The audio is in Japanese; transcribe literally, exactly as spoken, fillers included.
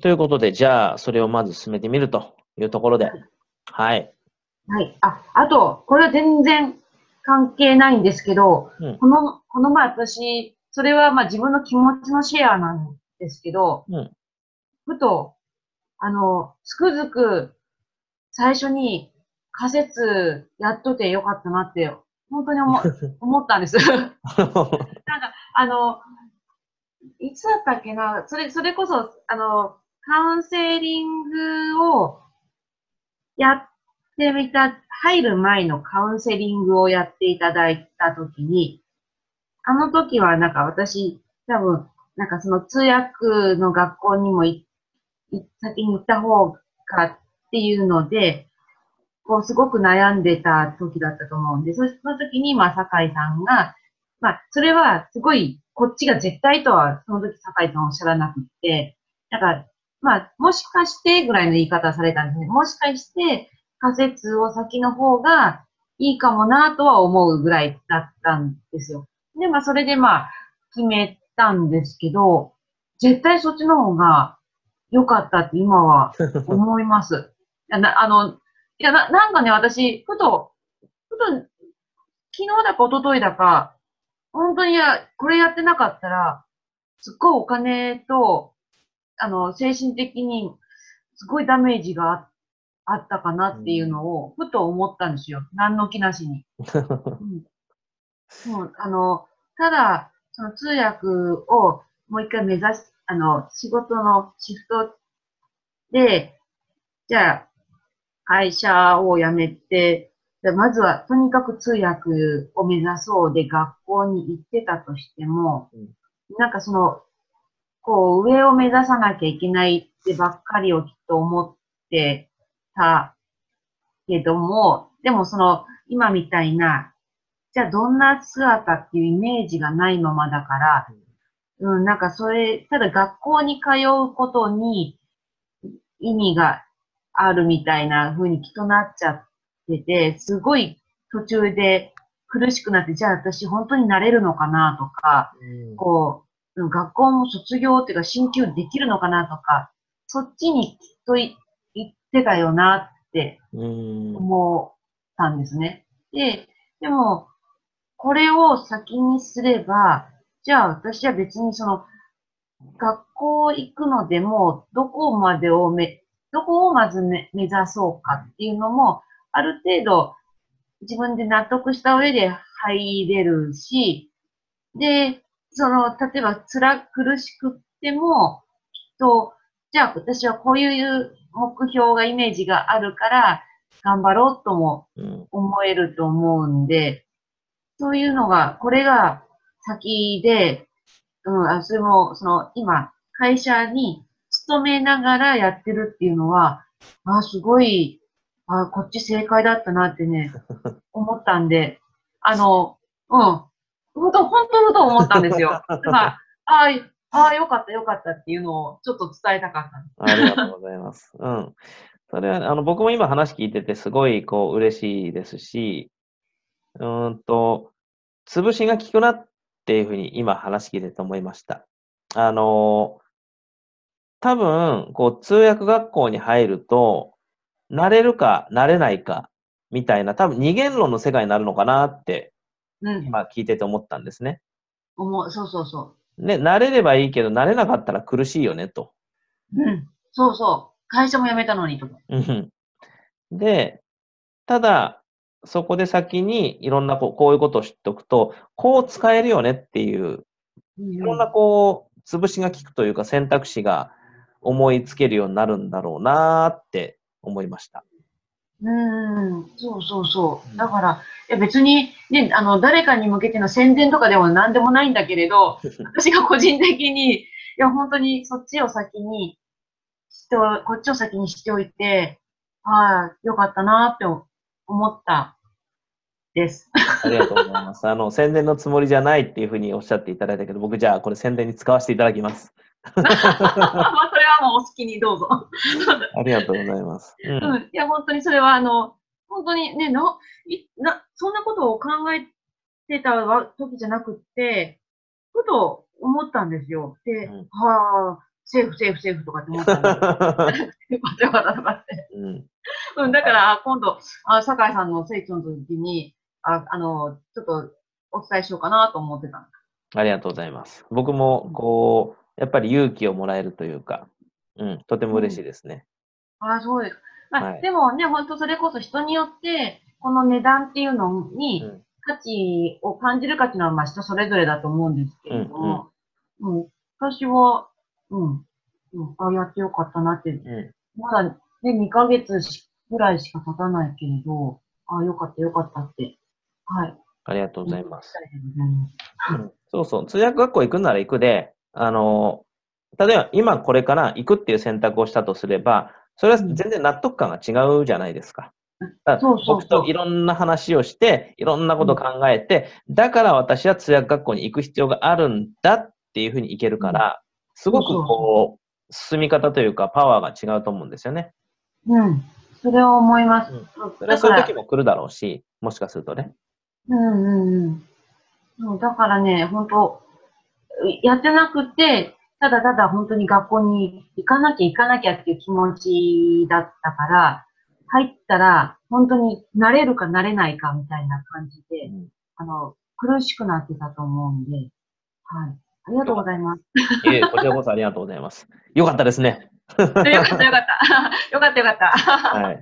ということで、じゃあ、それをまず進めてみるというところで。はい。 はい。あ、あと、これは全然関係ないんですけど、 うん。 この、この前私、それはまあ自分の気持ちのシェアなんですけど、 うん。 ふと、あの、つくづく最初に仮説やっとてよかったなって、本当に思、思ったんです。なんか、あの、いつだったっけな、それ、それこそ、あの、カウンセリングをやってみた、入る前のカウンセリングをやっていただいたときに、あの時はなんか私、多分、なんかその通訳の学校にもいい先に行った方がっていうので、こうすごく悩んでた時だったと思うんで、その時に、まあ、酒井さんが、まあ、それはすごい、こっちが絶対とは、その時酒井さんおっしゃらなくって、だから、まあ、もしかしてぐらいの言い方されたんですね。もしかして仮説を先の方がいいかもなとは思うぐらいだったんですよ。で、まあ、それでまあ、決めたんですけど、絶対そっちの方が良かったって今は思います。いやなあの、いや、な、なんかね、私、ふと、ふと、昨日だか一昨日だか、本当にや、これやってなかったら、すっごいお金と、あの、精神的に、すごいダメージがあ、あったかなっていううん。 のを、ふと思ったんですよ。何の気なしに。うん。もう、あの、ただ、その通訳をもう一回目指す、あの、仕事のシフトで、じゃあ、会社を辞めて、でまずはとにかく通訳を目指そうで学校に行ってたとしても、 うん。 なんかその、こう上を目指さなきゃいけないってばっかりをきっと思ってたけども、でもその今みたいな、じゃあどんな姿っていうイメージがないままだから、うん、なんかそれ、ただ学校に通うことに意味があるみたいな風にきっとなっちゃってて、すごい途中で苦しくなって、じゃあ私本当になれるのかなとか、 うん。 こう、学校も卒業っていうか進級できるのかなとか、そっちにきっとい行ってたよなってうん。 思ったんですね。で、でも、これを先にすれば、じゃあ私は別にその学校行くのでも、どこまでをめ、どこをまずめ目指そうかっていうのも、ある程度自分で納得した上で入れるし、で、その、例えば辛苦しくっても、きっと、じゃあ私はこういう目標がイメージがあるから頑張ろうともうん。 思えると思うんで、そういうのが、これが先で、うん、あ、それも、その、今、会社に勤めながらやってるっていうのは、あ、すごい、あ、こっち正解だったなってね、思ったんで、あの、うん、本当、本当のと思ったんですよ。だから、ああ、あよかったよかったっていうのをちょっと伝えたかったんです。 ありがとうございます。うん。それは、あの、僕も今話聞いててすごい、こう、嬉しいですし、うーんと、潰しが効くなっていうふうに今話聞いてて思いました。あの、多分、こう、通訳学校に入ると、なれるかなれないかみたいな、多分二元論の世界になるのかなって、 うん、 今聞いてて思ったんですね。 思う、そうそうそね、なれればいいけど、なれなかったら苦しいよねと。 う。うん、そうそう。会社も辞めたのにとか。 うん。で、ただ、そこで先にいろんなこう、こういうことを知っておくと、こう使えるよねっていう、 うんうん。 いろんなこう、潰しが効くというか選択肢が思いつけるようになるんだろうなって思いました。 うーん、そうそうそう。だうん。 から、いや別にね、あの、誰かに向けての宣伝とかでも何でもないんだけれど、私が個人的に、いや、本当にそっちを先にしてお、こっちを先にしておいて、ああ、よかったなって思ったです。 ありがとうございます。あの、宣伝のつもりじゃないっていうふうにおっしゃっていただいたけど、僕じゃあこれ宣伝に使わせていただきます。 まあ、それはもうお好きにどうぞ。 ありがとうございます。うん。 うん。いや、本当にそれは、あの、本当にね、な、い、な、そんなことを考えてたわ時じゃなくって、ふと思ったんですよ。で、 うん。 はあ、 セーフ、セーフ、セーフとかって思ったんだけど、よかったよかったとかって。 うん。 うん、だから、あ今度、あ、酒井さんの聖地の時に、あ、あの、ちょっとお伝えしようかなと思ってた。 ありがとうございます。僕も、こう、やっぱり勇気をもらえるというか、うん、とてもうん。 嬉しいですね。 あ、そうです。まあ、 はい。 でもね、本当それこそ人によって、この値段っていうのにうん、 価値を感じるかっていうのは、まあ人それぞれだと思うんですけうん、うん、 れども、うん、私は、うん、うん、あ、やってよかったなって、 うん。 まだね、にかげつぐらいしか経たないけれど、あ、よかったよかったって、はい、 ありがとうご思いざいます。 たいでございます。 うん、そうそう。通訳学校行くなら行くで、あの、例えば今これから行くっていう選択をしたとすれば、それはうん、 全然納得感が違うじゃないですか。だからそうそ僕うそといろんな話をして、いろんなう。 ことをうん、 考えて、だから私は通訳学校に行く必要があるんだっていうふうに行けるうん、 から、すそうごくそうそこう、進み方というかパワーが違うと思うんですよね。 う。うん、それを思います。 うん。 うんそれはそういう時だから、 も来るだろうし、もしかするとね。 うんうんうん。そうだからね、本当やってなくて、ただただ本当に学校に行かなきゃ行かなきゃっていう気持ちだったから、入ったら本当に慣れるか慣れないかみたいな感じで、 うん。 あの、苦しくなってたと思うんで、はい。ありがとよかった。 うございます。 いえいえ、こちらこそありがとうございます。よかったですね。 よかったよかった。よかったよかった。 はい。